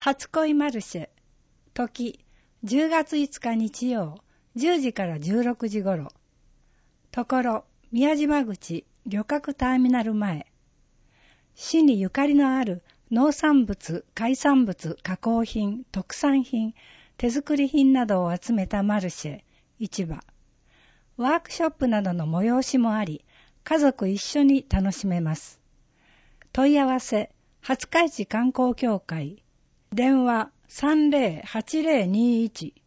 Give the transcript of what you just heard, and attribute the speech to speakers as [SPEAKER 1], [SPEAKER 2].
[SPEAKER 1] 初恋マルシェ、時、10月5日日曜、10時から16時頃。ところ、宮島口旅客ターミナル前。市にゆかりのある農産物、海産物、加工品、特産品、手作り品などを集めたマルシェ、市場。ワークショップなどの催しもあり、家族一緒に楽しめます。問い合わせ、廿日市観光協会。電話 308021